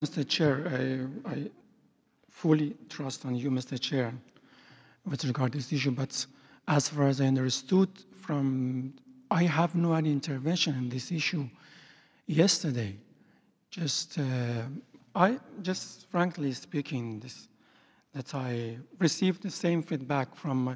Mr. Chair, I fully trust on you, Mr. Chair, with regard to this issue, but as far as I understood from, I have no any intervention in this issue yesterday. Just frankly speaking, that I received the same feedback from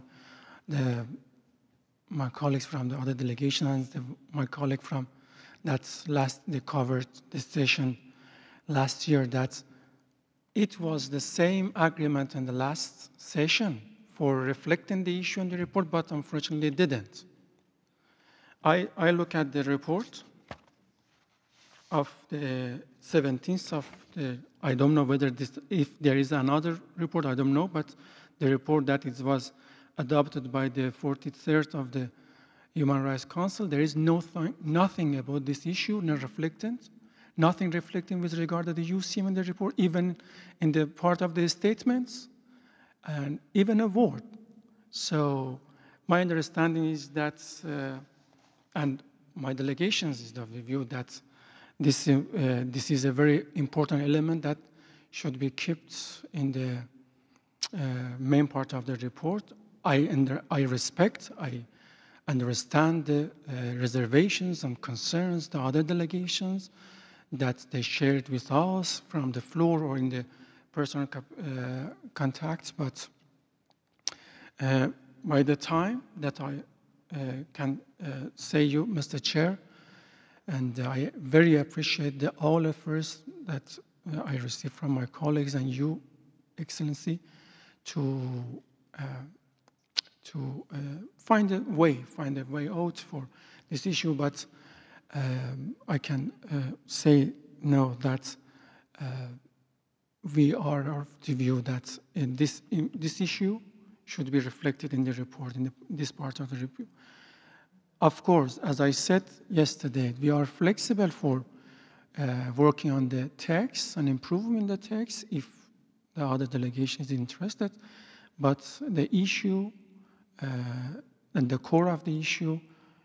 my colleagues from the other delegations, my colleague from they covered this session last year, that it was the same agreement in the last session for reflecting the issue in the report, but unfortunately it didn't. I look at the report of the 17th of the, I don't know whether if there is another report, I don't know, but the report that it was adopted by the 43rd of the Human Rights Council, there is nothing about this issue, nothing reflecting with regard to the UCM in the report, even in the part of the statements, and even a word. So my understanding is that, and my delegations is of the view that this is a very important element that should be kept in the main part of the report. I understand the reservations and concerns the other delegations that they shared with us from the floor or in the personal contacts, but by the time that I can say you, Mr. Chair, and I very appreciate all efforts that I received from my colleagues and you, Excellency, to find a way out for this issue. But I can say now that we are of the view that this issue should be reflected in the report, in this part of the review. Of course, as I said yesterday, we are flexible for working on the text and improving the text if the other delegation is interested. But the issue and the core of the issue,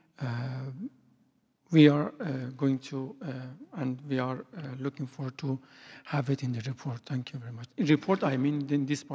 we are going to, and we are looking forward to have it in the report. Thank you very much. In report, I mean in this part.